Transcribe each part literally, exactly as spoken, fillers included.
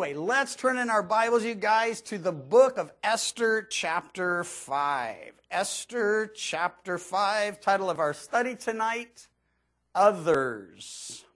anyway, let's turn in our Bibles, you guys, to the book of Esther chapter five. Esther chapter five, title of our study tonight, Others.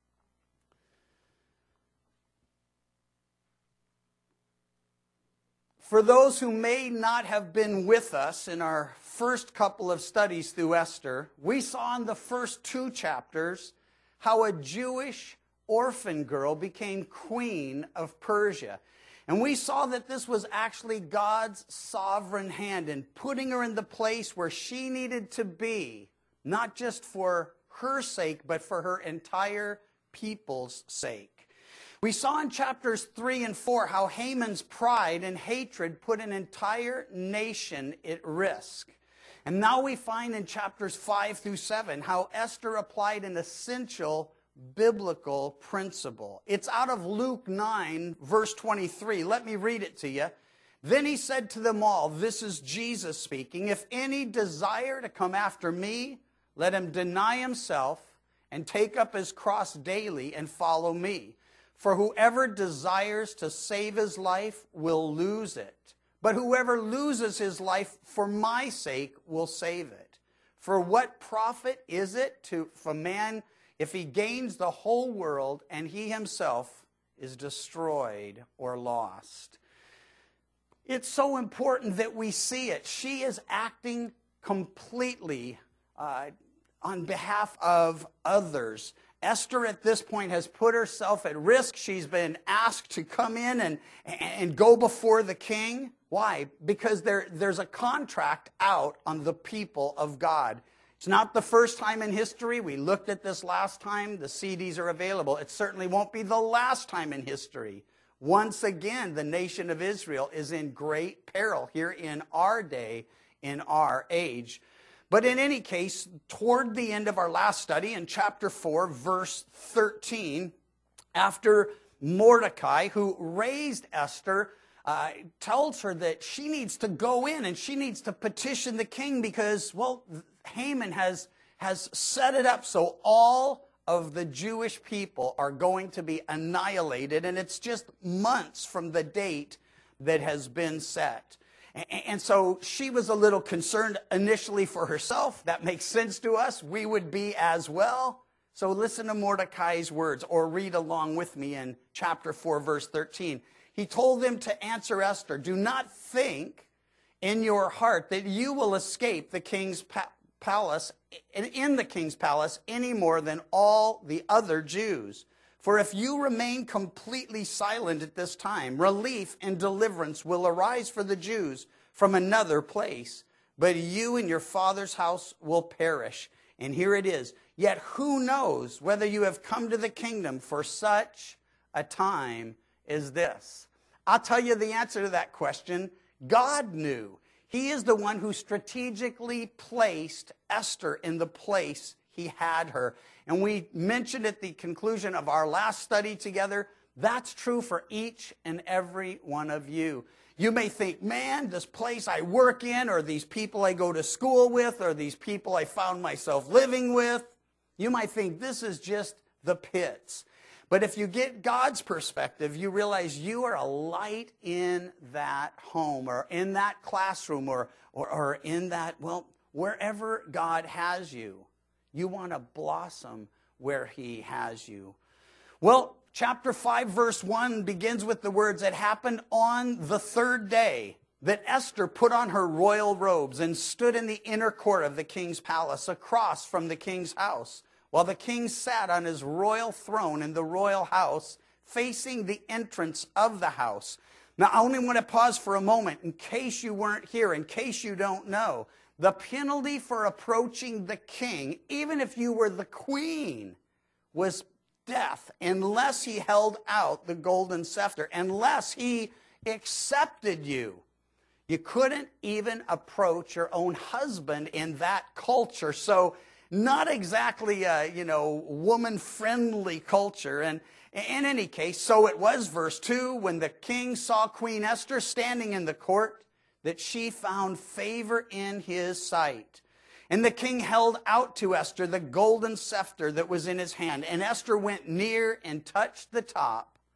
For those who may not have been with us in our first couple of studies through Esther, we saw in the first two chapters how a Jewish orphan girl became queen of Persia. And we saw that this was actually God's sovereign hand in putting her in the place where she needed to be, not just for her sake, but for her entire people's sake. We saw in chapters three and four how Haman's pride and hatred put an entire nation at risk. And now we find in chapters five through seven how Esther applied an essential biblical principle. It's out of Luke nine, verse twenty-three. Let me read it to you. Then he said to them all, this is Jesus speaking, if any desire to come after me, let him deny himself and take up his cross daily and follow me. For whoever desires to save his life will lose it. But whoever loses his life for my sake will save it. For what profit is it to a man if he gains the whole world and he himself is destroyed or lost? It's so important that we see it. She is acting completely uh, on behalf of others. Esther at this point has put herself at risk. She's been asked to come in and, and go before the king. Why? Because there, there's a contract out on the people of God. It's not the first time in history. We looked at this last time. The C Ds are available. It certainly won't be the last time in history. Once again, the nation of Israel is in great peril here in our day, in our age. But in any case, toward the end of our last study, in chapter four, verse thirteen, after Mordecai, who raised Esther, uh, tells her that she needs to go in and she needs to petition the king because, well, Haman has, has set it up so all of the Jewish people are going to be annihilated, and it's just months from the date that has been set. And so she was a little concerned initially for herself. That makes sense to us. We would be as well. So listen to Mordecai's words, or read along with me in chapter four, verse thirteen. He told them to answer Esther, do not think in your heart that you will escape the king's pa- palace, in the king's palace, any more than all the other Jews. For if you remain completely silent at this time, relief and deliverance will arise for the Jews from another place, but you and your father's house will perish. And here it is. Yet who knows whether you have come to the kingdom for such a time as this? I'll tell you the answer to that question. God knew. He is the one who strategically placed Esther in the place he had her. And we mentioned at the conclusion of our last study together, that's true for each and every one of you. You may think, man, this place I work in, or these people I go to school with, or these people I found myself living with, you might think this is just the pits. But if you get God's perspective, you realize you are a light in that home, or in that classroom, or, or, or in that, well, wherever God has you. You want to blossom where he has you. Well, chapter five, verse one begins with the words, it happened on the third day that Esther put on her royal robes and stood in the inner court of the king's palace across from the king's house, while the king sat on his royal throne in the royal house, facing the entrance of the house. Now, I only want to pause for a moment in case you weren't here, in case you don't know. The penalty for approaching the king, even if you were the queen, was death unless he held out the golden scepter, unless he accepted you. You couldn't even approach your own husband in that culture. So not exactly a, you know, woman-friendly culture. And in any case, so it was, verse two, when the king saw Queen Esther standing in the court, that she found favor in his sight. And the king held out to Esther the golden scepter that was in his hand. And Esther went near and touched the top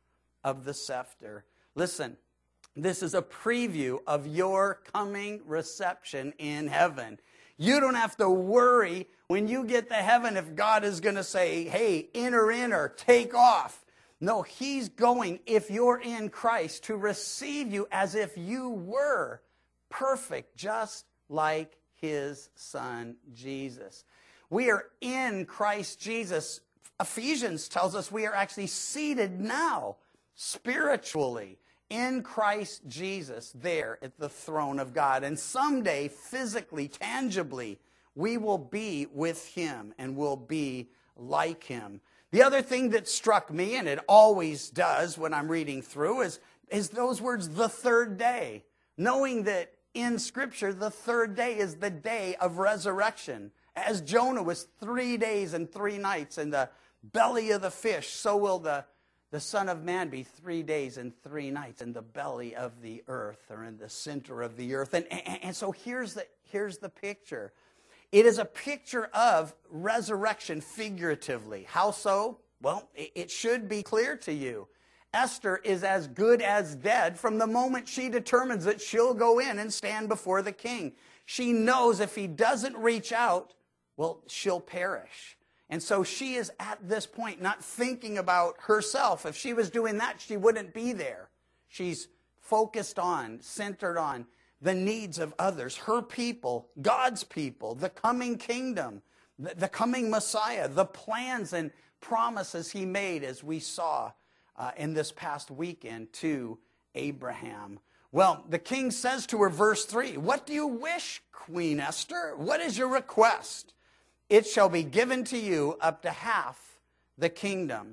of the scepter. Listen, this is a preview of your coming reception in heaven. You don't have to worry when you get to heaven if God is going to say, hey, enter in or take off. No, he's going, if you're in Christ, to receive you as if you were perfect, just like his son, Jesus. We are in Christ Jesus. Ephesians tells us we are actually seated now, spiritually, in Christ Jesus, there at the throne of God. And someday, physically, tangibly, we will be with him and will be like him. The other thing that struck me, and it always does when I'm reading through, is, is those words, the third day. Knowing that in Scripture, the third day is the day of resurrection. As Jonah was three days and three nights in the belly of the fish, so will the, the Son of Man be three days and three nights in the belly of the earth, or in the center of the earth. And, and, and so here's the, here's the picture. It is a picture of resurrection figuratively. How so? Well, it should be clear to you. Esther is as good as dead from the moment she determines that she'll go in and stand before the king. She knows if he doesn't reach out, well, she'll perish. And so she is at this point not thinking about herself. If she was doing that, she wouldn't be there. She's focused on, centered on the needs of others, her people, God's people, the coming kingdom, the, the coming Messiah, the plans and promises he made, as we saw uh, in this past weekend, to Abraham. Well, the king says to her, verse three, what do you wish, Queen Esther? What is your request? It shall be given to you up to half the kingdom.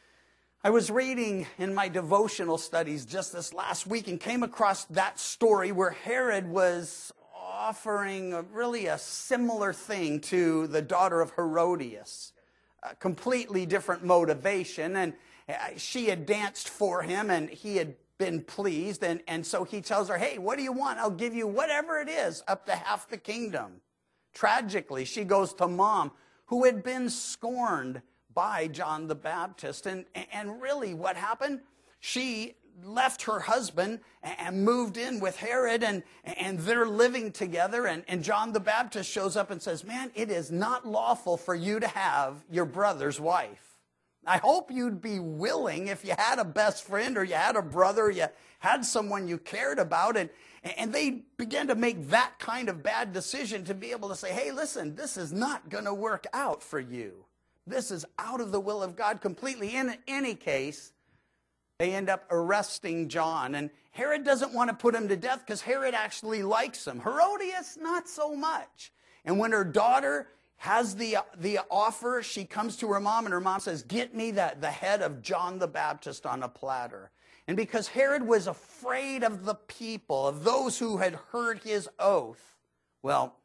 I was reading in my devotional studies just this last week and came across that story where Herod was offering a, really a similar thing to the daughter of Herodias. A completely different motivation, and she had danced for him and he had been pleased, and, and so he tells her, hey, what do you want? I'll give you whatever it is, up to half the kingdom. Tragically, she goes to mom, who had been scorned by John the Baptist. And, and really what happened? She left her husband and moved in with Herod, and, and they're living together. And, and John the Baptist shows up and says, man, it is not lawful for you to have your brother's wife. I hope you'd be willing, if you had a best friend or you had a brother, or you had someone you cared about, and, and they began to make that kind of bad decision, to be able to say, hey, listen, this is not going to work out for you. This is out of the will of God completely. In any case, they end up arresting John. And Herod doesn't want to put him to death because Herod actually likes him. Herodias, not so much. And when her daughter has the, the offer, she comes to her mom, and her mom says, get me that, the head of John the Baptist on a platter. And because Herod was afraid of the people, of those who had heard his oath, well,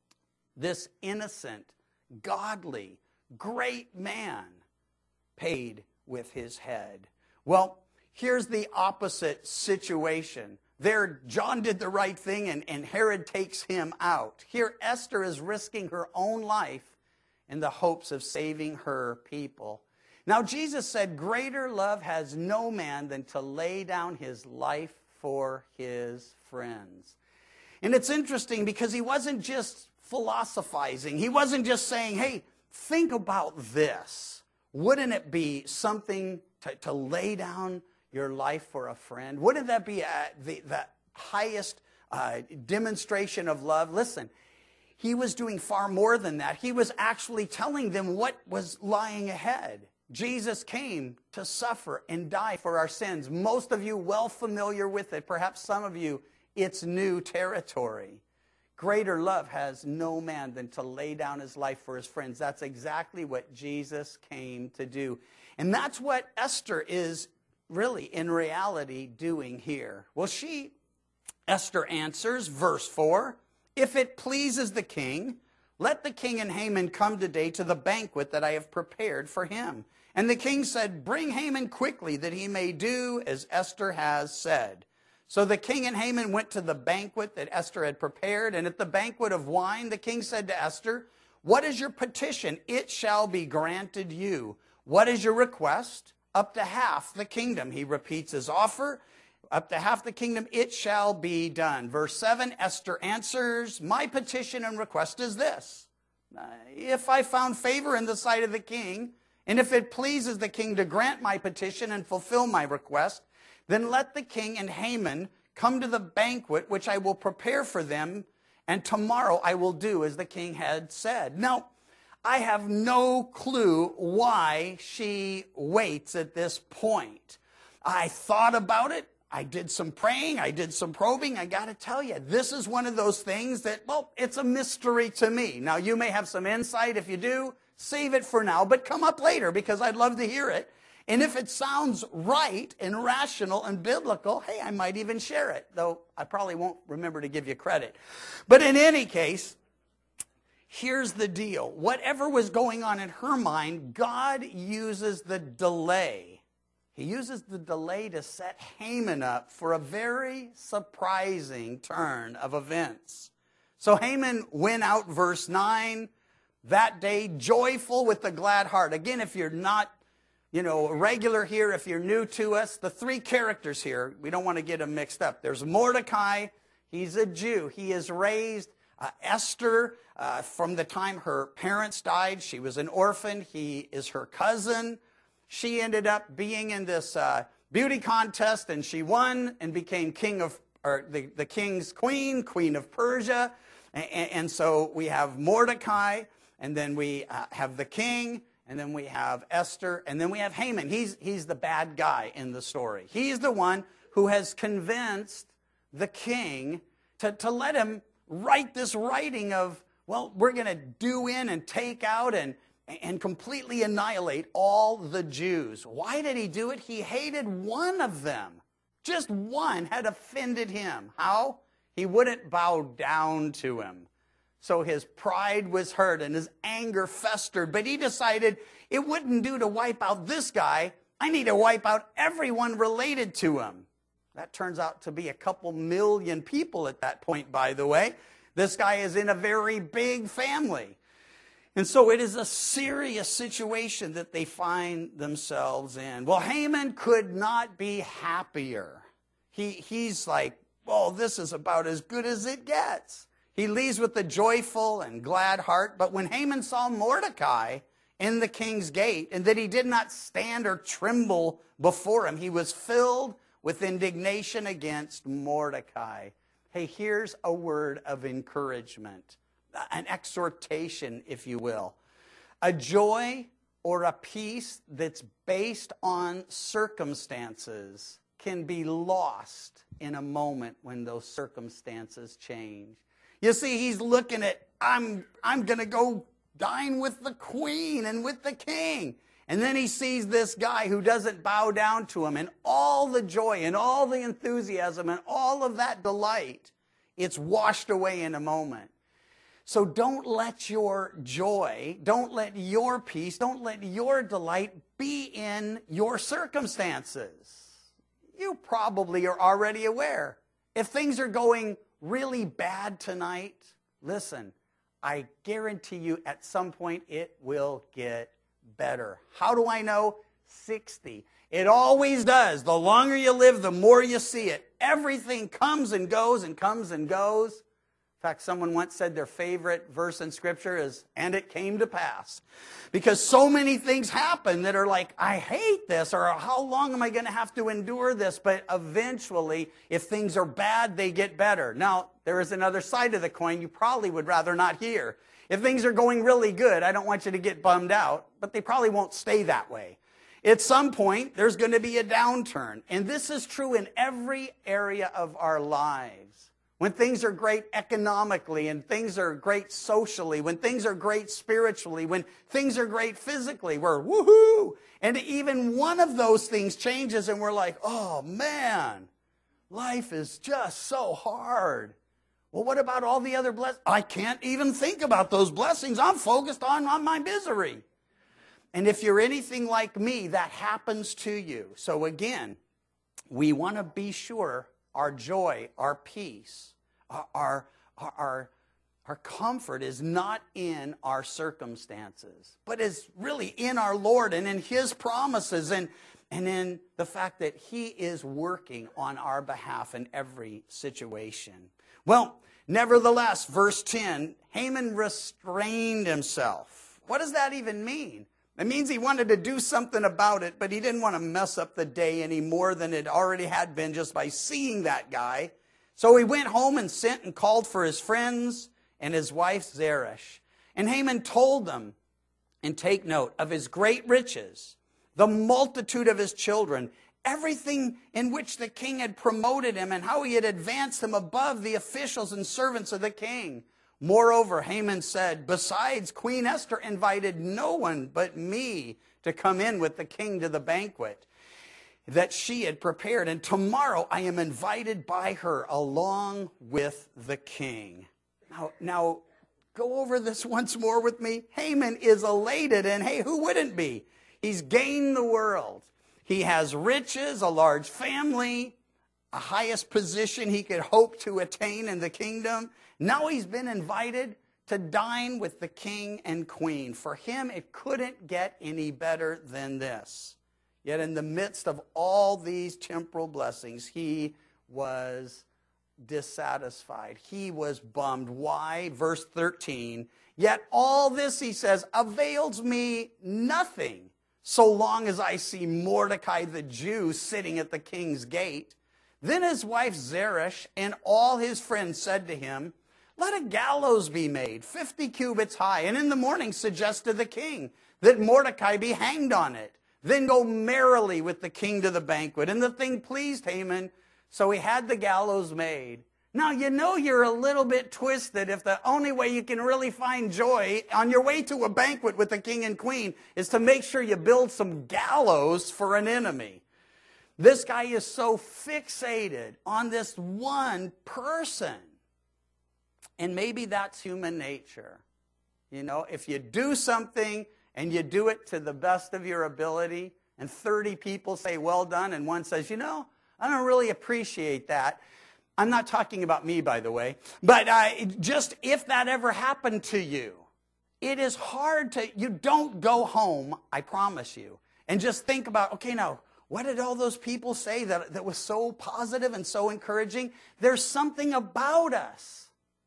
this innocent, godly, great man paid with his head. Well, here's the opposite situation. There, John did the right thing, and, and Herod takes him out. Here, Esther is risking her own life in the hopes of saving her people. Now, Jesus said, greater love has no man than to lay down his life for his friends. And it's interesting because he wasn't just philosophizing. He wasn't just saying, hey, think about this. Wouldn't it be something to, to lay down your life for a friend? Wouldn't that be uh, the, the highest uh, demonstration of love? Listen, he was doing far more than that. He was actually telling them what was lying ahead. Jesus came to suffer and die for our sins. Most of you well familiar with it. Perhaps some of you, it's new territory. Greater love has no man than to lay down his life for his friends. That's exactly what Jesus came to do. And that's what Esther is really, in reality, doing here. Well, she, Esther answers, verse four, if it pleases the king, let the king and Haman come today to the banquet that I have prepared for him. And the king said, bring Haman quickly, that he may do as Esther has said. So the king and Haman went to the banquet that Esther had prepared, and at the banquet of wine, the king said to Esther, what is your petition? It shall be granted you. What is your request? up to half the kingdom. He repeats his offer. Up to half the kingdom, it shall be done. Verse seven, Esther answers, my petition and request is this. Uh, if I found favor in the sight of the king, and if it pleases the king to grant my petition and fulfill my request, then let the king and Haman come to the banquet which I will prepare for them, and tomorrow I will do as the king had said. Now, I have no clue why she waits at this point. I thought about it. I did some praying. I did some probing. I got to tell you, this is one of those things that, well, it's a mystery to me. Now, you may have some insight. If you do, save it for now, but come up later because I'd love to hear it. And if it sounds right and rational and biblical, hey, I might even share it, though I probably won't remember to give you credit. But in any case, here's the deal. Whatever was going on in her mind, God uses the delay. He uses the delay to set Haman up for a very surprising turn of events. So Haman went out, verse nine, that day joyful with a glad heart. Again, if you're not, you know, regular here, if you're new to us, the three characters here, we don't want to get them mixed up. There's Mordecai. He's a Jew. He is raised. Uh, Esther, uh, from the time her parents died, she was an orphan. He is her cousin. She ended up being in this uh, beauty contest, and she won and became king of, or the, the king's queen, queen of Persia. And, and so we have Mordecai, and then we uh, have the king, and then we have Esther, and then we have Haman. He's, he's the bad guy in the story. He's the one who has convinced the king to, to let him write this writing of, well, we're going to do in and take out and and completely annihilate all the Jews. Why did he do it? He hated one of them. Just one had offended him. How? He wouldn't bow down to him. So his pride was hurt and his anger festered. But he decided it wouldn't do to wipe out this guy. I need to wipe out everyone related to him. That turns out to be a couple million people at that point, by the way. This guy is in a very big family. And so it is a serious situation that they find themselves in. Well, Haman could not be happier. He, he's like, well, this is about as good as it gets. He leaves with a joyful and glad heart. But when Haman saw Mordecai in the king's gate, and that he did not stand or tremble before him, he was filled with indignation against Mordecai. Hey, here's a word of encouragement. An exhortation, if you will. A joy or a peace that's based on circumstances can be lost in a moment when those circumstances change. You see, he's looking at, I'm, I'm going to go dine with the queen and with the king. And then he sees this guy who doesn't bow down to him, and all the joy and all the enthusiasm and all of that delight, it's washed away in a moment. So don't let your joy, don't let your peace, don't let your delight be in your circumstances. You probably are already aware. If things are going really bad tonight, listen, I guarantee you at some point it will get better. How do I know? sixty. It always does. The longer you live, the more you see it. Everything comes and goes and comes and goes. In fact, someone once said their favorite verse in Scripture is, and it came to pass. Because so many things happen that are like, I hate this, or how long am I going to have to endure this? But eventually, if things are bad, they get better. Now, there is another side of the coin you probably would rather not hear. If things are going really good, I don't want you to get bummed out, but they probably won't stay that way. At some point, there's going to be a downturn. And this is true in every area of our lives. When things are great economically, and things are great socially, when things are great spiritually, when things are great physically, we're woohoo! And even one of those things changes and we're like, oh man, life is just so hard. Well, what about all the other blessings? I can't even think about those blessings. I'm focused on, on my misery. And if you're anything like me, that happens to you. So again, we want to be sure our joy, our peace, our, our, our, our comfort is not in our circumstances, but is really in our Lord and in His promises. And, and in the fact that he is working on our behalf in every situation. Well, nevertheless, verse ten, Haman restrained himself. What does that even mean? It means he wanted to do something about it, but he didn't want to mess up the day any more than it already had been just by seeing that guy. So he went home and sent and called for his friends and his wife Zeresh. And Haman told them, and take note, of his great riches, the multitude of his children, everything in which the king had promoted him, and how he had advanced him above the officials and servants of the king. Moreover, Haman said, besides, Queen Esther invited no one but me to come in with the king to the banquet that she had prepared, and tomorrow I am invited by her along with the king. Now, now go over this once more with me. Haman is elated, and hey, who wouldn't be? He's gained the world. He has riches, a large family, a highest position he could hope to attain in the kingdom. Now he's been invited to dine with the king and queen. For him, it couldn't get any better than this. Yet in the midst of all these temporal blessings, he was dissatisfied. He was bummed. Why? Verse thirteen, yet all this, he says, avails me nothing so long as I see Mordecai the Jew sitting at the king's gate. Then his wife Zeresh and all his friends said to him, let a gallows be made, fifty cubits high, and in the morning suggest to the king that Mordecai be hanged on it. Then go merrily with the king to the banquet. And the thing pleased Haman, so he had the gallows made. Now, you know you're a little bit twisted if the only way you can really find joy on your way to a banquet with the king and queen is to make sure you build some gallows for an enemy. This guy is so fixated on this one person. And maybe that's human nature. You know, if you do something and you do it to the best of your ability, and thirty people say, well done, and one says, you know, I don't really appreciate that. I'm not talking about me, by the way. But uh, just if that ever happened to you, it is hard to, you don't go home, I promise you, and just think about, okay, now, what did all those people say that, that was so positive and so encouraging? There's something about us.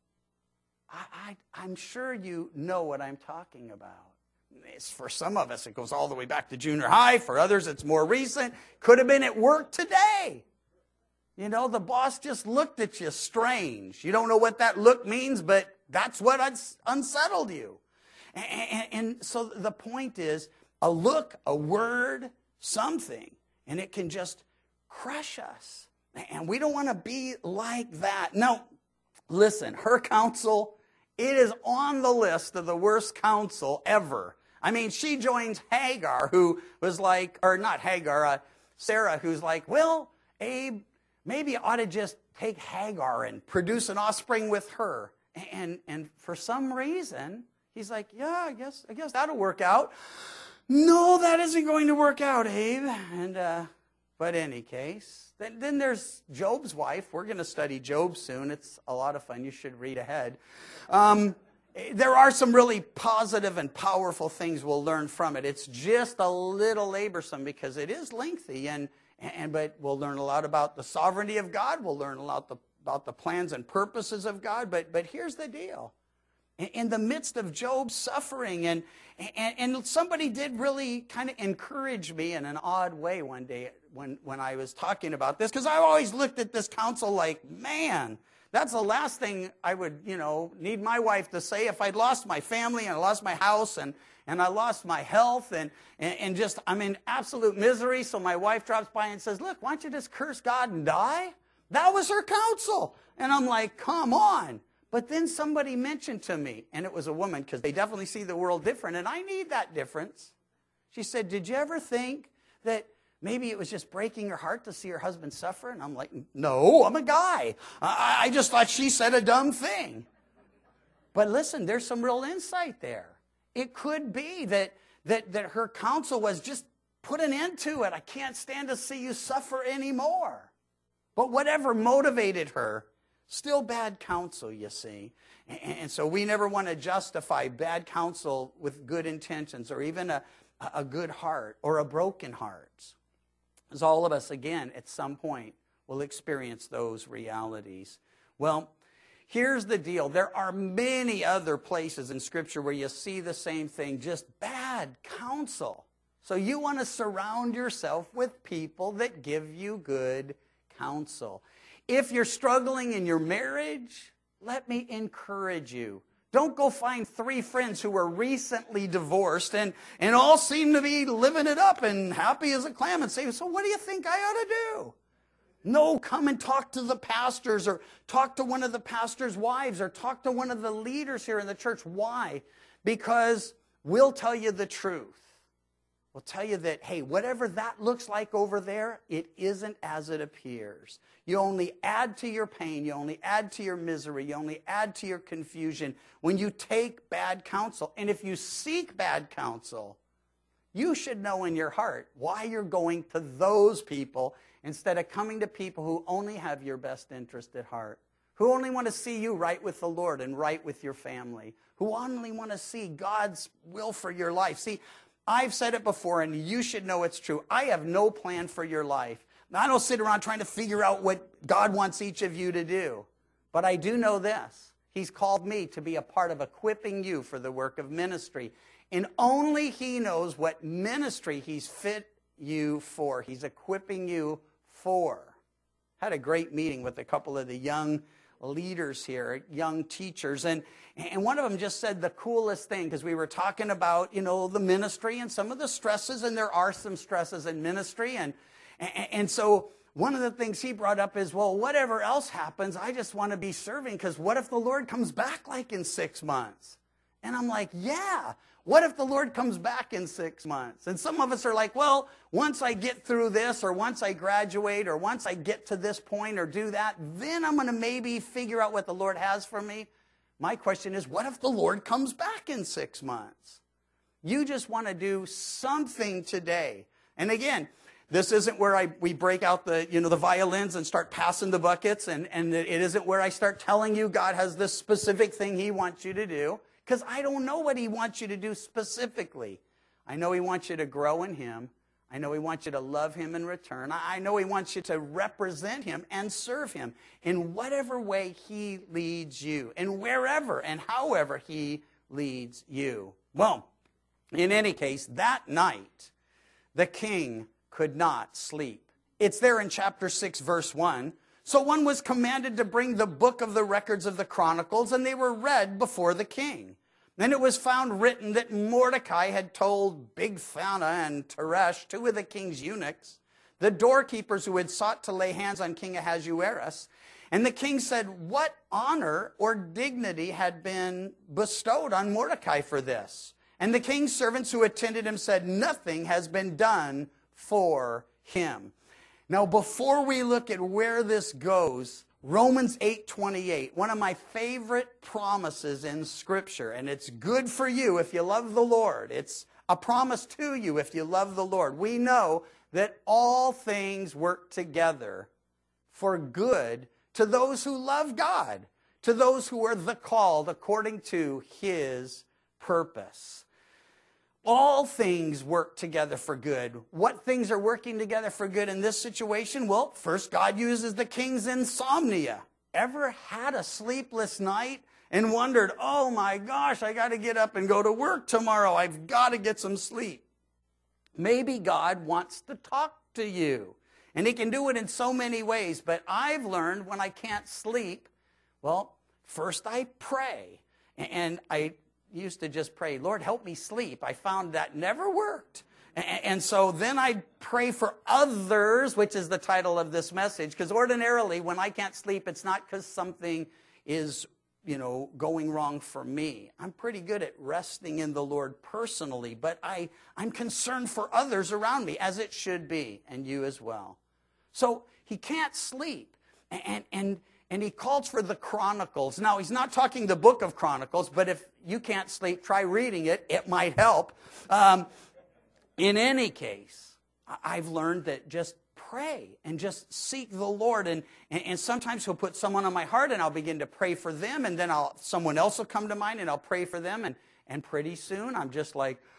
I, I, I'm sure you know what I'm talking about. It's, for some of us, it goes all the way back to junior high. For others, it's more recent. Could have been at work today. You know, the boss just looked at you strange. You don't know what that look means, but that's what uns- unsettled you. And, and, and so the point is, a look, a word, something, and it can just crush us. And we don't want to be like that. Now, listen, her counsel, it is on the list of the worst counsel ever. I mean, she joins Hagar, who was like, or not Hagar, uh, Sarah, who's like, well, Abe, maybe you ought to just take Hagar and produce an offspring with her. And and for some reason, he's like, yeah, I guess I guess that'll work out. No, that isn't going to work out, Abe. And uh, but in any case, then, then there's Job's wife. We're going to study Job soon. It's a lot of fun. You should read ahead. Um, there are some really positive and powerful things we'll learn from it. It's just a little laborsome because it is lengthy, and and but we'll learn a lot about the sovereignty of God. We'll learn a lot the, about the plans and purposes of God. But but here's the deal. In the midst of Job's suffering, and, and, and somebody did really kind of encourage me in an odd way one day when, when I was talking about this, because I always looked at this counsel like, man, that's the last thing I would, you know, need my wife to say if I'd lost my family and I lost my house and, and I lost my health and, and, and just, I'm in absolute misery. So my wife drops by and says, look, why don't you just curse God and die? That was her counsel. And I'm like, come on. But then somebody mentioned to me, and it was a woman, because they definitely see the world different, and I need that difference. She said, did you ever think that maybe it was just breaking her heart to see her husband suffer? And I'm like, no, I'm a guy. I, I just thought she said a dumb thing. But listen, there's some real insight there. It could be that, that, that her counsel was just put an end to it. I can't stand to see you suffer anymore. But whatever motivated her, still bad counsel, you see. And so we never want to justify bad counsel with good intentions or even a, a good heart or a broken heart. As all of us, again, at some point, will experience those realities. Well, here's the deal. There are many other places in Scripture where you see the same thing, just bad counsel. So you want to surround yourself with people that give you good counsel. If you're struggling in your marriage, let me encourage you. Don't go find three friends who were recently divorced and, and all seem to be living it up and happy as a clam and say, so what do you think I ought to do? No, come and talk to the pastors or talk to one of the pastors' wives or talk to one of the leaders here in the church. Why? Because we'll tell you the truth. We'll tell you that, hey, whatever that looks like over there, it isn't as it appears. You only add to your pain. You only add to your misery. You only add to your confusion when you take bad counsel. And if you seek bad counsel, you should know in your heart why you're going to those people instead of coming to people who only have your best interest at heart, who only want to see you right with the Lord and right with your family, who only want to see God's will for your life. See, I've said it before, and you should know it's true. I have no plan for your life. I don't sit around trying to figure out what God wants each of you to do. But I do know this. He's called me to be a part of equipping you for the work of ministry. And only He knows what ministry He's fit you for. He's equipping you for. I had a great meeting with a couple of the young leaders here, young teachers, and and one of them just said the coolest thing, because we were talking about, you know, the ministry and some of the stresses, and there are some stresses in ministry, and and, and so one of the things he brought up is, well, whatever else happens, I just want to be serving, because what if the Lord comes back like in six months? And I'm like, yeah, what if the Lord comes back in six months? And some of us are like, well, once I get through this, or once I graduate, or once I get to this point, or do that, then I'm going to maybe figure out what the Lord has for me. My question is, what if the Lord comes back in six months? You just want to do something today. And again, this isn't where I we break out the, you know, the violins and start passing the buckets, and, and it isn't where I start telling you God has this specific thing He wants you to do. Because I don't know what He wants you to do specifically. I know He wants you to grow in Him. I know He wants you to love Him in return. I know He wants you to represent Him and serve Him in whatever way He leads you, and wherever and however He leads you. Well, in any case, that night, the king could not sleep. It's there in chapter six, verse one. So one was commanded to bring the book of the records of the Chronicles, and they were read before the king. Then it was found written that Mordecai had told Bigthana and Teresh, two of the king's eunuchs, the doorkeepers who had sought to lay hands on King Ahasuerus. And the king said, what honor or dignity had been bestowed on Mordecai for this? And the king's servants who attended him said, nothing has been done for him. Now, before we look at where this goes, Romans eight twenty-eight, one of my favorite promises in Scripture, and it's good for you if you love the Lord. It's a promise to you if you love the Lord. We know that all things work together for good to those who love God, to those who are the called according to His purpose. All things work together for good. What things are working together for good in this situation? Well, first, God uses the king's insomnia. Ever had a sleepless night and wondered, oh my gosh, I got to get up and go to work tomorrow. I've got to get some sleep. Maybe God wants to talk to you. And He can do it in so many ways. But I've learned when I can't sleep, well, first I pray. And I used to just pray, Lord, help me sleep. I found that never worked. And so then I pray for others, which is the title of this message, because ordinarily when I can't sleep, it's not because something is, you know, going wrong for me. I'm pretty good at resting in the Lord personally, but I, I'm concerned for others around me, as it should be, and you as well. So he can't sleep, and and and he calls for the Chronicles. Now, he's not talking the book of Chronicles, but if you can't sleep, try reading it. It might help. Um, in any case, I've learned that just pray and just seek the Lord. And, and, and sometimes He'll put someone on my heart, and I'll begin to pray for them, and then I'll someone else will come to mind, and I'll pray for them. And, and pretty soon, I'm just like,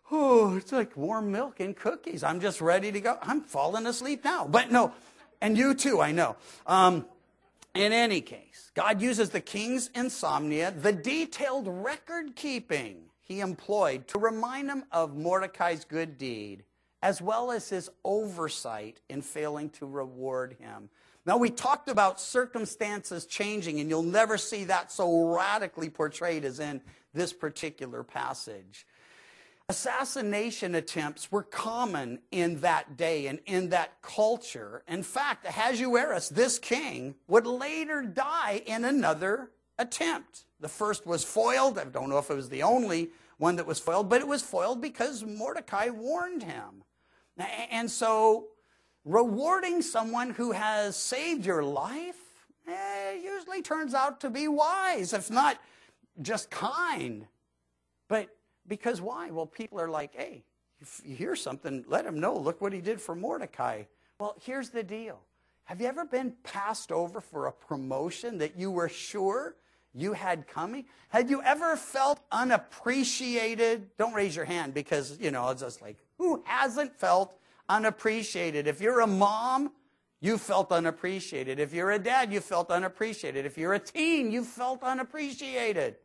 oh, it's like warm milk and cookies. I'm just ready to go. I'm falling asleep now. But no, and you too, I know. Um, in any case, God uses the king's insomnia, the detailed record keeping he employed to remind him of Mordecai's good deed, as well as his oversight in failing to reward him. Now, we talked about circumstances changing, and you'll never see that so radically portrayed as in this particular passage. Assassination attempts were common in that day and in that culture. In fact, Ahasuerus, this king, would later die in another attempt. The first was foiled. I don't know if it was the only one that was foiled, but it was foiled because Mordecai warned him. And so rewarding someone who has saved your life eh, usually turns out to be wise, if not just kind. But because why? Well, people are like, hey, if you hear something, let him know. Look what he did for Mordecai. Well, here's the deal. Have you ever been passed over for a promotion that you were sure you had coming? Had you ever felt unappreciated? Don't raise your hand because, you know, it's just like, who hasn't felt unappreciated? If you're a mom, you felt unappreciated. If you're a dad, you felt unappreciated. If you're a teen, you felt unappreciated.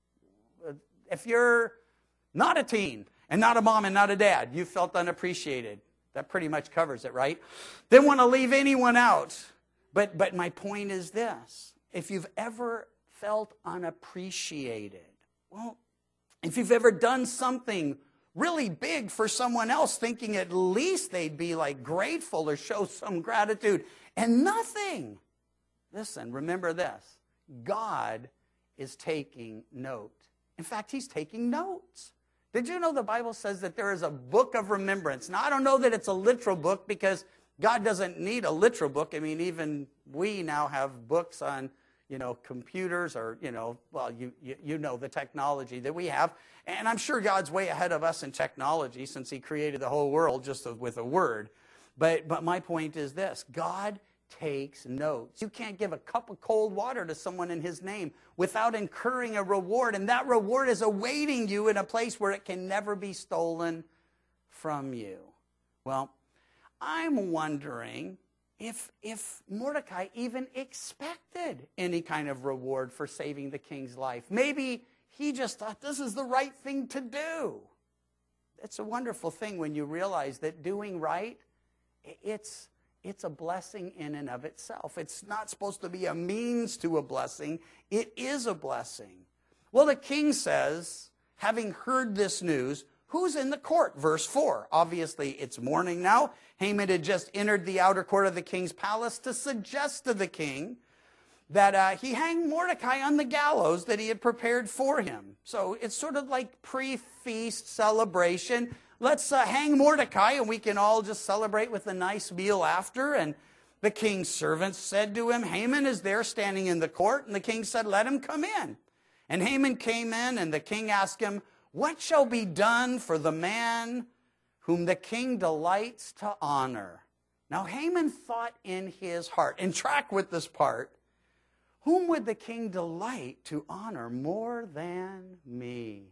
If you're not a teen and not a mom and not a dad, you felt unappreciated. That pretty much covers it, right? Didn't want to leave anyone out. But, but my point is this. If you've ever felt unappreciated, well, if you've ever done something really big for someone else, thinking at least they'd be like grateful or show some gratitude, and nothing. Listen, remember this. God is taking note. In fact, he's taking notes. Did you know the Bible says that there is a book of remembrance? Now, I don't know that it's a literal book because God doesn't need a literal book. I mean, even we now have books on, you know, computers or, you know, well, you, you, you know the technology that we have. And I'm sure God's way ahead of us in technology since he created the whole world just with a word. But, but my point is this. God takes notes. You can't give a cup of cold water to someone in his name without incurring a reward. And that reward is awaiting you in a place where it can never be stolen from you. Well, I'm wondering if, if Mordecai even expected any kind of reward for saving the king's life. Maybe he just thought this is the right thing to do. It's a wonderful thing when you realize that doing right, it's It's a blessing in and of itself. It's not supposed to be a means to a blessing. It is a blessing. Well, the king says, having heard this news, who's in the court? Verse four. Obviously, it's morning now. Haman had just entered the outer court of the king's palace to suggest to the king that uh, he hang Mordecai on the gallows that he had prepared for him. So it's sort of like pre-feast celebration. Let's uh, hang Mordecai, and we can all just celebrate with a nice meal after. And the king's servants said to him, Haman is there standing in the court. And the king said, let him come in. And Haman came in, and the king asked him, what shall be done for the man whom the king delights to honor? Now Haman thought in his heart, and track with this part, whom would the king delight to honor more than me?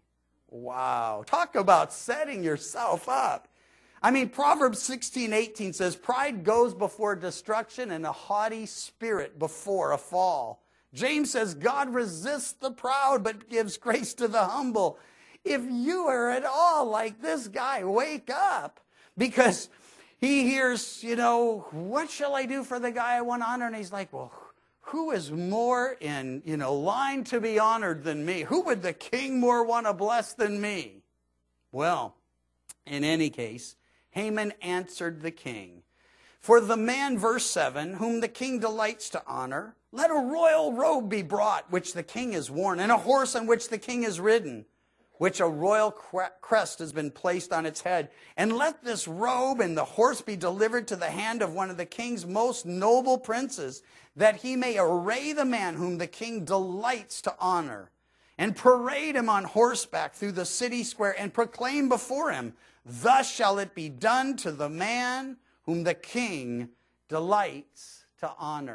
Wow. Talk about setting yourself up. I mean, Proverbs sixteen eighteen says, pride goes before destruction and a haughty spirit before a fall. James says, God resists the proud but gives grace to the humble. If you are at all like this guy, wake up. Because he hears, you know, what shall I do for the guy I want to honor? And he's like, well, who is more in, you know, line to be honored than me? Who would the king more want to bless than me? Well, in any case, Haman answered the king, for the man, verse seven, whom the king delights to honor, let a royal robe be brought, which the king has worn, and a horse on which the king has ridden, which a royal crest has been placed on its head. And let this robe and the horse be delivered to the hand of one of the king's most noble princes, that he may array the man whom the king delights to honor, and parade him on horseback through the city square, and proclaim before him, thus shall it be done to the man whom the king delights to honor.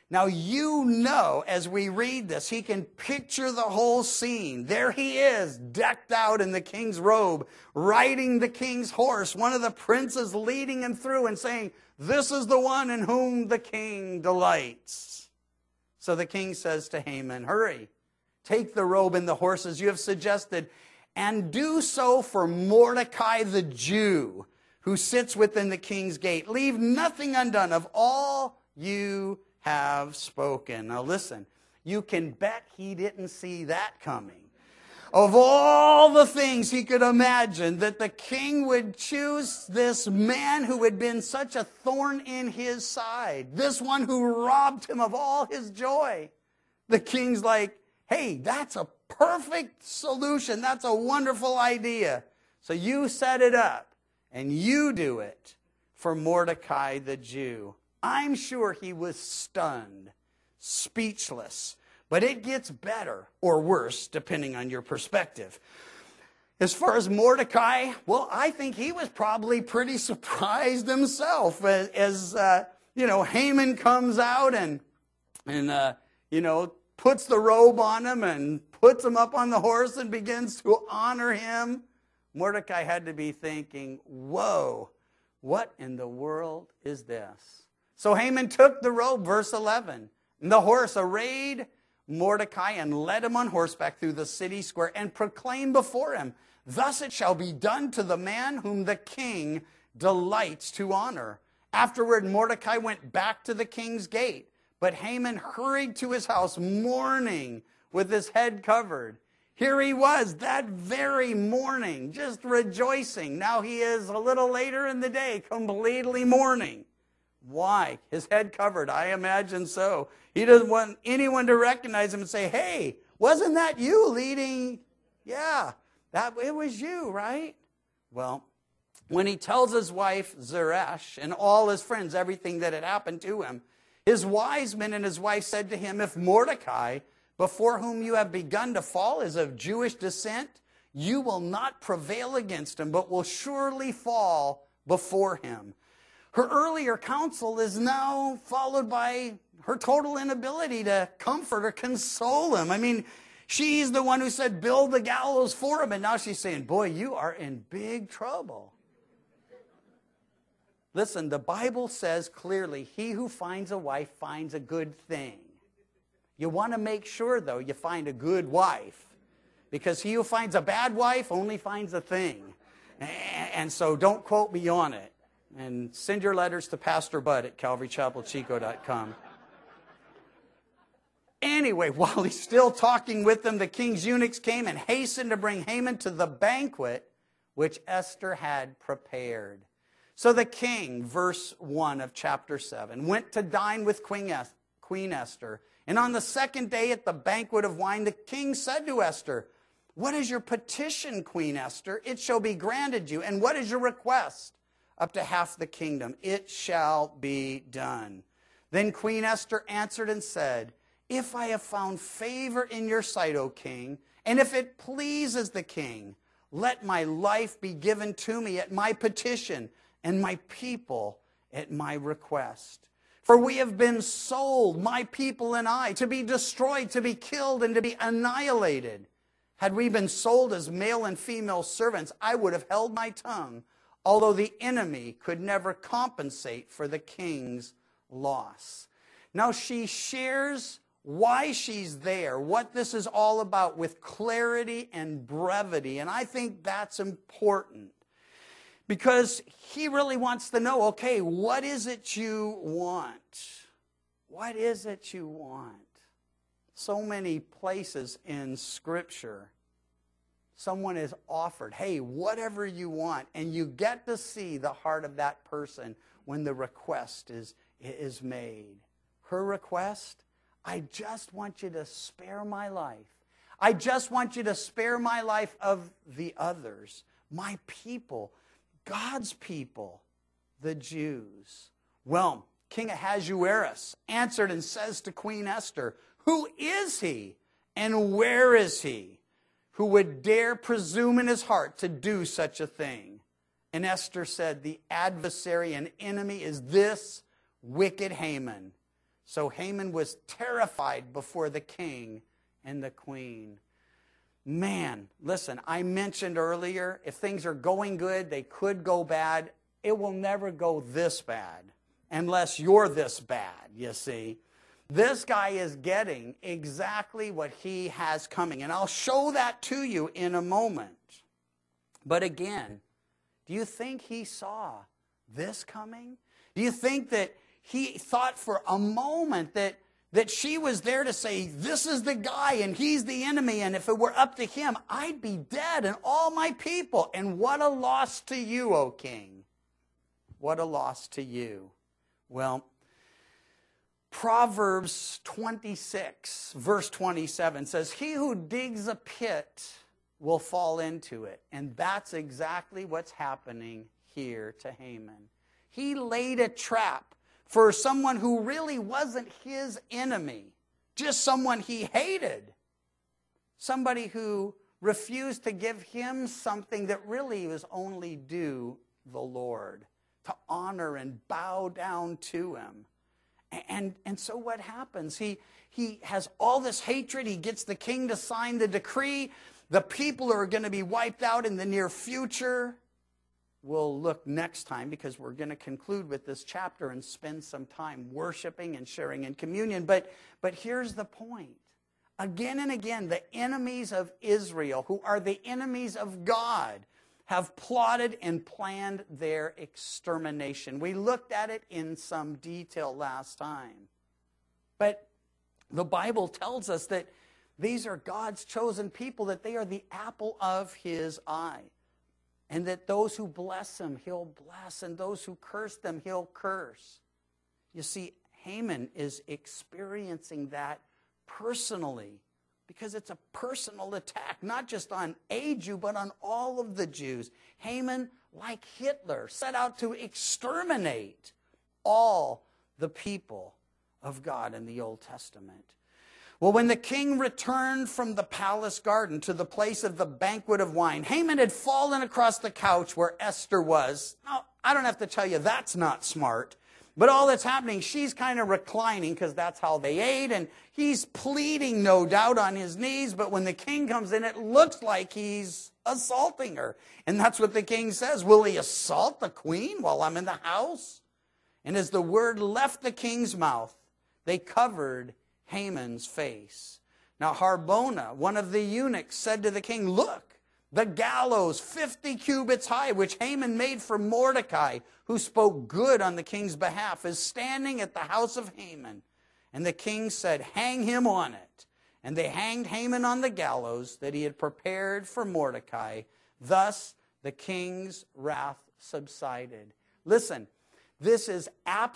Now you know, as we read this, he can picture the whole scene. There he is, decked out in the king's robe, riding the king's horse, one of the princes leading him through and saying, "This is the one in whom the king delights." So the king says to Haman, "Hurry, take the robe and the horses you have suggested, and do so for Mordecai the Jew, who sits within the king's gate. Leave nothing undone of all you have spoken." Now listen, you can bet he didn't see that coming. Of all the things he could imagine, that the king would choose this man who had been such a thorn in his side, this one who robbed him of all his joy. The king's like, "Hey, that's a perfect solution. That's a wonderful idea. So you set it up and you do it for Mordecai the Jew." I'm sure he was stunned, speechless. But it gets better or worse, depending on your perspective. As far as Mordecai, well, I think he was probably pretty surprised himself as, as uh, you know, Haman comes out and, and uh, you know, puts the robe on him and puts him up on the horse and begins to honor him. Mordecai had to be thinking, whoa, what in the world is this? So Haman took the robe, verse eleven, and the horse, arrayed Mordecai, and led him on horseback through the city square, and proclaimed before him, "Thus it shall be done to the man whom the king delights to honor." Afterward, Mordecai went back to the king's gate, but Haman hurried to his house, mourning, with his head covered. Here he was that very morning, just rejoicing. Now he is a little later in the day, completely mourning. Why? His head covered. I imagine so. He doesn't want anyone to recognize him and say, "Hey, wasn't that you leading?" Yeah, that it was you, right? Well, when he tells his wife Zeresh and all his friends everything that had happened to him, his wise men and his wife said to him, "If Mordecai, before whom you have begun to fall, is of Jewish descent, you will not prevail against him, but will surely fall before him." Her earlier counsel is now followed by her total inability to comfort or console him. I mean, she's the one who said, "Build the gallows for him," and now she's saying, "Boy, you are in big trouble." Listen, the Bible says clearly, he who finds a wife finds a good thing. You want to make sure, though, you find a good wife, because he who finds a bad wife only finds a thing. And so don't quote me on it. And send your letters to Pastor Bud at calvary chapel chico dot com. Anyway, while he's still talking with them, the king's eunuchs came and hastened to bring Haman to the banquet which Esther had prepared. So the king, verse one of chapter seven, went to dine with Queen Esther. And on the second day at the banquet of wine, the king said to Esther, "What is your petition, Queen Esther? It shall be granted you. And what is your request? Up to half the kingdom. It shall be done." Then Queen Esther answered and said, "If I have found favor in your sight, O king, and if it pleases the king, let my life be given to me at my petition, and my people at my request. For we have been sold, my people and I, to be destroyed, to be killed, and to be annihilated. Had we been sold as male and female servants, I would have held my tongue, although the enemy could never compensate for the king's loss." Now she shares why she's there, what this is all about, with clarity and brevity. And I think that's important, because he really wants to know, okay, what is it you want? What is it you want? So many places in Scripture, someone is offered, hey, whatever you want, and you get to see the heart of that person when the request is, is made. Her request, I just want you to spare my life. I just want you to spare my life of the others, my people, God's people, the Jews. Well, King Ahasuerus answered and says to Queen Esther, "Who is he and where is he who would dare presume in his heart to do such a thing?" And Esther said, "The adversary and enemy is this wicked Haman." So Haman was terrified before the king and the queen. Man, listen, I mentioned earlier, if things are going good, they could go bad. It will never go this bad unless you're this bad, you see. This guy is getting exactly what he has coming. And I'll show that to you in a moment. But again, do you think he saw this coming? Do you think that he thought for a moment that, that she was there to say, this is the guy and he's the enemy, and if it were up to him, I'd be dead and all my people. And what a loss to you, O king. What a loss to you. Well, Proverbs twenty-six, verse twenty-seven says, he who digs a pit will fall into it. And that's exactly what's happening here to Haman. He laid a trap for someone who really wasn't his enemy, just someone he hated. Somebody who refused to give him something that really was only due the Lord, to honor and bow down to him. And, and so what happens? He, he has all this hatred. He gets the king to sign the decree. The people are going to be wiped out in the near future. We'll look next time because we're going to conclude with this chapter and spend some time worshiping and sharing in communion. But, but here's the point. Again and again, the enemies of Israel, who are the enemies of God, have plotted and planned their extermination. We looked at it in some detail last time. But the Bible tells us that these are God's chosen people, that they are the apple of his eye. And that those who bless him, he'll bless. And those who curse them, he'll curse. You see, Haman is experiencing that personally. Because it's a personal attack, not just on a Jew, but on all of the Jews. Haman, like Hitler, set out to exterminate all the people of God in the Old Testament. Well, when the king returned from the palace garden to the place of the banquet of wine, Haman had fallen across the couch where Esther was. Now, I don't have to tell you that's not smart. But all that's happening, she's kind of reclining because that's how they ate. And he's pleading, no doubt, on his knees. But when the king comes in, it looks like he's assaulting her. And that's what the king says. Will he assault the queen while I'm in the house? And as the word left the king's mouth, they covered Haman's face. Now Harbona, one of the eunuchs, said to the king, look, the gallows fifty cubits high, which Haman made for Mordecai, who spoke good on the king's behalf, is standing at the house of Haman. And the king said, hang him on it. And they hanged Haman on the gallows that he had prepared for Mordecai. Thus the king's wrath subsided. Listen, this is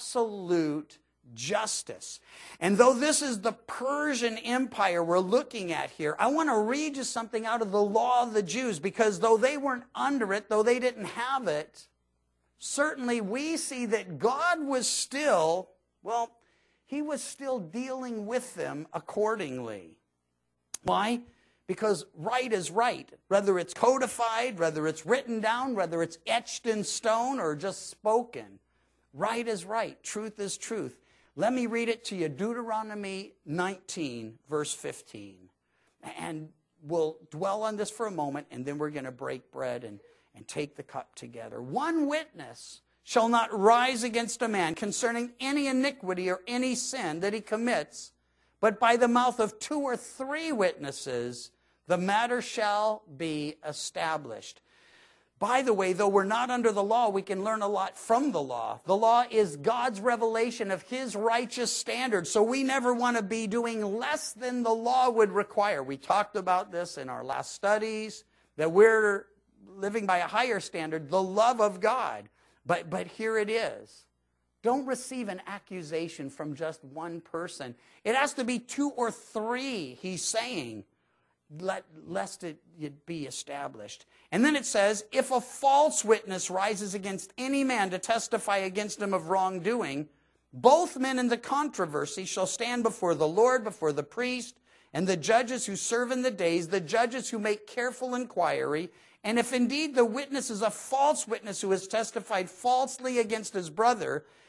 absolute justice. And though this is the Persian Empire we're looking at here, I want to read you something out of the law of the Jews, because though they weren't under it, though they didn't have it, certainly we see that God was still, well, he was still dealing with them accordingly. Why? Because right is right. Whether it's codified, whether it's written down, whether it's etched in stone or just spoken. Right is right. Truth is truth. Let me read it to you. Deuteronomy nineteen, verse fifteen. And we'll dwell on this for a moment, and then we're going to break bread and, and take the cup together. One witness shall not rise against a man concerning any iniquity or any sin that he commits, but by the mouth of two or three witnesses the matter shall be established. By the way, though we're not under the law, we can learn a lot from the law. The law is God's revelation of his righteous standards, so we never want to be doing less than the law would require. We talked about this in our last studies, that we're living by a higher standard, the love of God. But, but here it is. Don't receive an accusation from just one person. It has to be two or three, he's saying, let, lest it, it be established. And then it says, if a false witness rises against any man to testify against him of wrongdoing, both men in the controversy shall stand before the Lord, before the priest, and the judges who serve in the days, the judges who make careful inquiry. And if indeed the witness is a false witness who has testified falsely against his brother,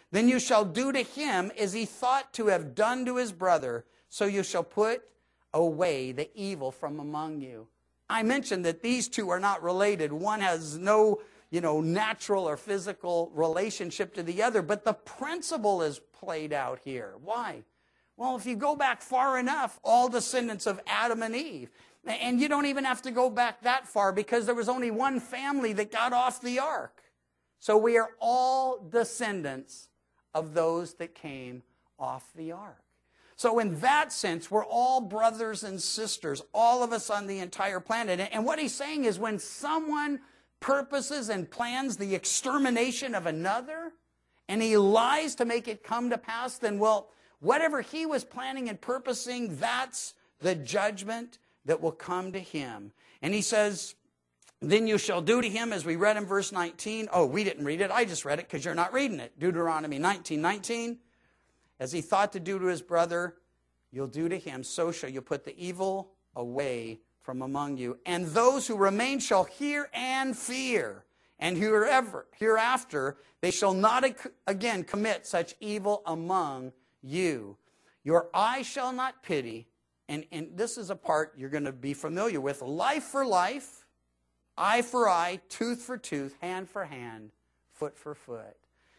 Then you shall do to him as he thought to have done to his brother, so you shall put away the evil from among you. I mentioned that these two are not related. One has no, you know, natural or physical relationship to the other, but the principle is played out here. Why? Well, if you go back far enough, all descendants of Adam and Eve, and you don't even have to go back that far because there was only one family that got off the ark. So we are all descendants of those that came off the ark. So in that sense, we're all brothers and sisters, all of us on the entire planet. And what he's saying is when someone purposes and plans the extermination of another, and he lies to make it come to pass, then, well, whatever he was planning and purposing, that's the judgment that will come to him. And he says, then you shall do to him, as we read in verse nineteen. Oh, we didn't read it. I just read it because you're not reading it. Deuteronomy nineteen nineteen. As he thought to do to his brother, you'll do to him. So shall you put the evil away from among you. And those who remain shall hear and fear. And herever, hereafter, they shall not again commit such evil among you. Your eye shall not pity. And, and this is a part you're going to be familiar with. Life for life. Eye for eye, tooth for tooth, hand for hand, foot for foot.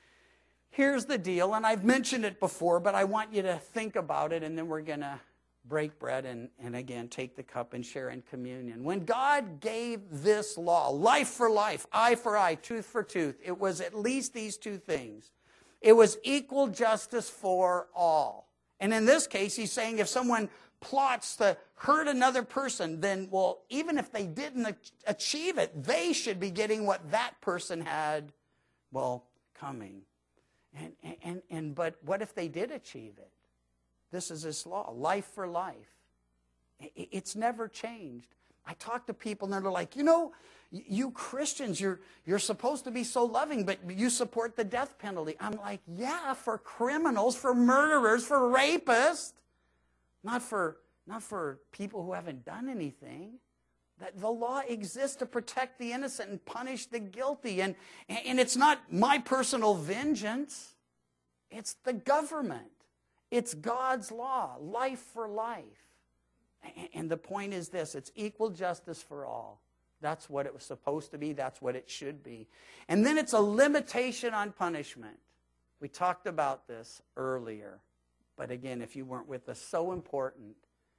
Here's the deal, and I've mentioned it before, but I want you to think about it, and then we're going to break bread and, and again take the cup and share in communion. When God gave this law, life for life, eye for eye, tooth for tooth, it was at least these two things. It was equal justice for all. And in this case, he's saying if someone plots to hurt another person, then, well, even if they didn't achieve it, they should be getting what that person had, well, coming. And, and, and, but what if they did achieve it? This is his law, life for life. It's never changed. I talk to people and they're like, you know, you Christians, you're, you're supposed to be so loving, but you support the death penalty. I'm like, yeah, for criminals, for murderers, for rapists. Not for, not for people who haven't done anything. That the law exists to protect the innocent and punish the guilty. And, and it's not my personal vengeance. It's the government. It's God's law, life for life. And the point is this, it's equal justice for all. That's what it was supposed to be. That's what it should be. And then it's a limitation on punishment. We talked about this earlier. But again, if you weren't with us, so important.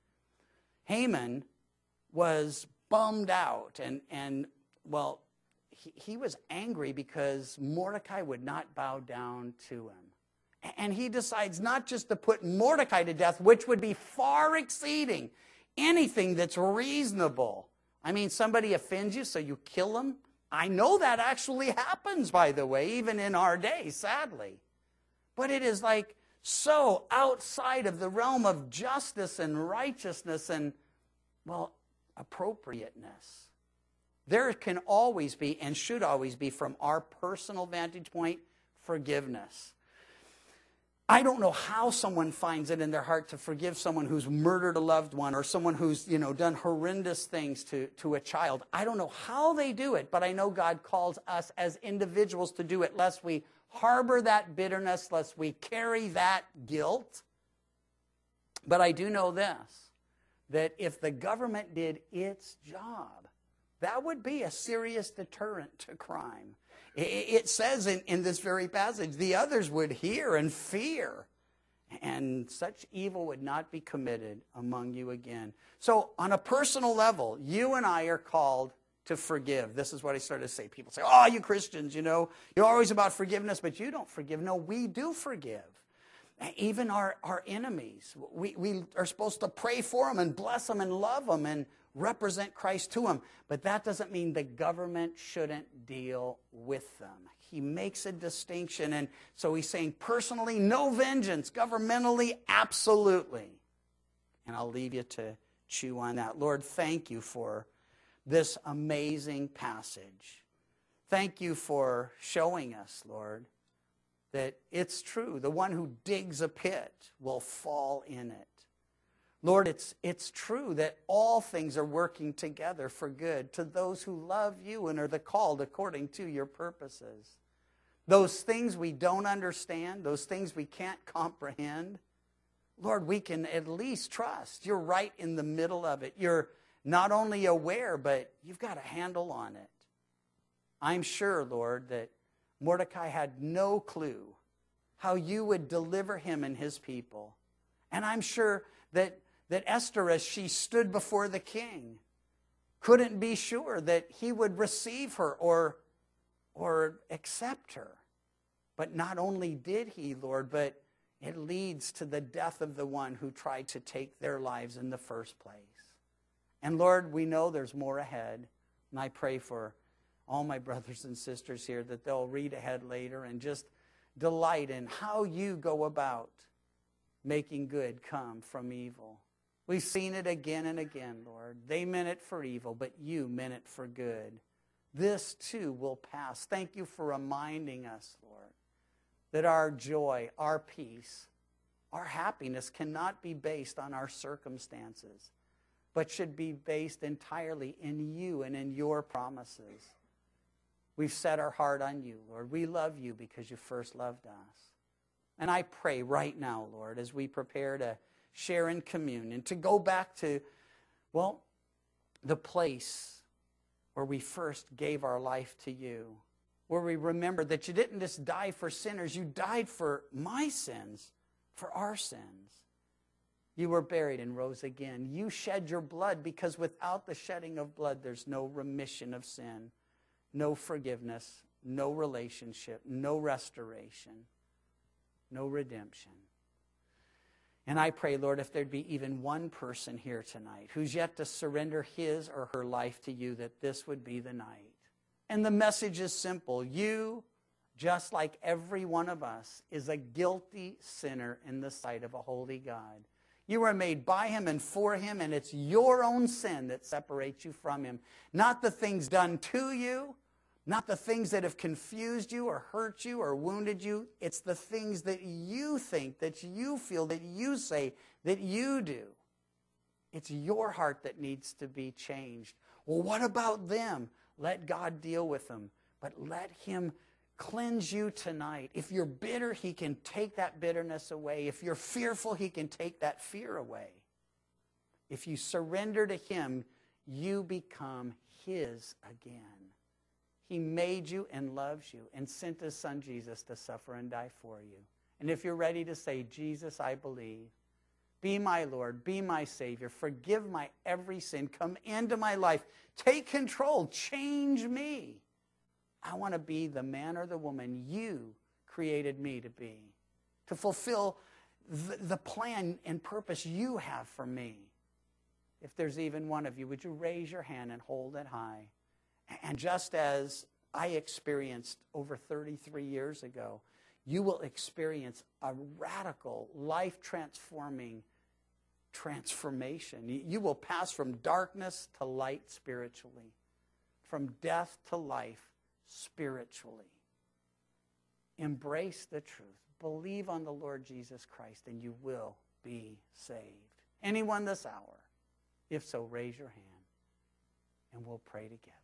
Haman was bummed out. And, and well, he, he was angry because Mordecai would not bow down to him. And he decides not just to put Mordecai to death, which would be far exceeding anything that's reasonable. I mean, somebody offends you, so you kill them. I know that actually happens, by the way, even in our day, sadly. But it is like so outside of the realm of justice and righteousness and, well, appropriateness. There can always be, and should always be, from our personal vantage point, forgiveness. I don't know how someone finds it in their heart to forgive someone who's murdered a loved one or someone who's, you know, done horrendous things to, to a child. I don't know how they do it, but I know God calls us as individuals to do it, lest we harbor that bitterness, lest we carry that guilt. But I do know this, that if the government did its job, that would be a serious deterrent to crime. It says in, in this very passage, the others would hear and fear, and such evil would not be committed among you again. So on a personal level, you and I are called to forgive. This is what I started to say. People say, oh, you Christians, you know, you're always about forgiveness, but you don't forgive. No, we do forgive. Even our, our enemies. We, we are supposed to pray for them and bless them and love them and represent Christ to them. But that doesn't mean the government shouldn't deal with them. He makes a distinction. And so he's saying personally, no vengeance. Governmentally, absolutely. And I'll leave you to chew on that. Lord, thank you for this amazing passage. Thank you for showing us, Lord, that it's true. The one who digs a pit will fall in it. Lord, it's, it's true that all things are working together for good to those who love you and are the called according to your purposes. those things we don't understand, those things we can't comprehend, Lord, we can at least trust. You're right in the middle of it. You're not only aware, but you've got a handle on it. I'm sure, Lord, that Mordecai had no clue how you would deliver him and his people. And I'm sure that, that Esther, as she stood before the king, couldn't be sure that he would receive her or, or accept her. But not only did he, Lord, but it leads to the death of the one who tried to take their lives in the first place. And Lord, we know there's more ahead. And I pray for all my brothers and sisters here that they'll read ahead later and just delight in how you go about making good come from evil. We've seen it again and again, Lord. They meant it for evil, but you meant it for good. This too will pass. Thank you for reminding us, Lord, that our joy, our peace, our happiness cannot be based on our circumstances, but should be based entirely in you and in your promises. We've set our heart on you, Lord. We love you because you first loved us. And I pray right now, Lord, as we prepare to share in communion, to go back to, well, the place where we first gave our life to you, where we remember that you didn't just die for sinners, you died for my sins, for our sins. You were buried and rose again. You shed your blood because without the shedding of blood, there's no remission of sin, no forgiveness, no relationship, no restoration, no redemption. And I pray, Lord, if there'd be even one person here tonight who's yet to surrender his or her life to you, that this would be the night. And the message is simple. You, just like every one of us, is a guilty sinner in the sight of a holy God. You were made by him and for him, and it's your own sin that separates you from him. Not the things done to you, not the things that have confused you or hurt you or wounded you. It's the things that you think, that you feel, that you say, that you do. It's your heart that needs to be changed. Well, what about them? Let God deal with them, but let him cleanse you tonight. If you're bitter, he can take that bitterness away. If you're fearful, he can take that fear away. If you surrender to him, you become his again. He made you and loves you and sent his son Jesus to suffer and die for you. And if you're ready to say, Jesus, I believe, be my Lord, be my Savior, forgive my every sin, come into my life, take control, change me. I want to be the man or the woman you created me to be, to fulfill the, the plan and purpose you have for me. If there's even one of you, would you raise your hand and hold it high? And just as I experienced over thirty-three years ago, you will experience a radical, life-transforming transformation. You will pass from darkness to light spiritually, from death to life spiritually. Embrace the truth. Believe on the Lord Jesus Christ, and you will be saved. Anyone this hour? If so, raise your hand, and we'll pray together.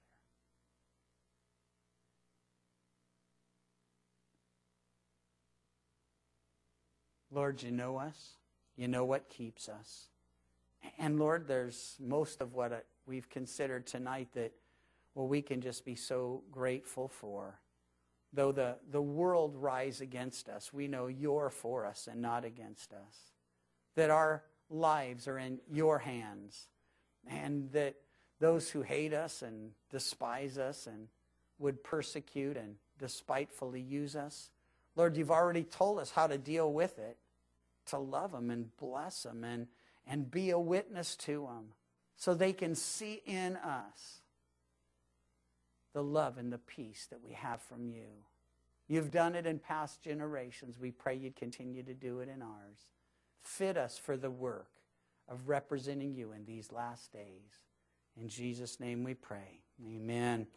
Lord, you know us. You know what keeps us. And Lord, there's most of what we've considered tonight that, well, we can just be so grateful for. Though the, the world rise against us, we know you're for us and not against us. That our lives are in your hands. And that those who hate us and despise us and would persecute and despitefully use us, Lord, you've already told us how to deal with it, to love them and bless them and, and be a witness to them so they can see in us the love and the peace that we have from you. You've done it in past generations. We pray you'd continue to do it in ours. Fit us for the work of representing you in these last days. In Jesus' name we pray. Amen.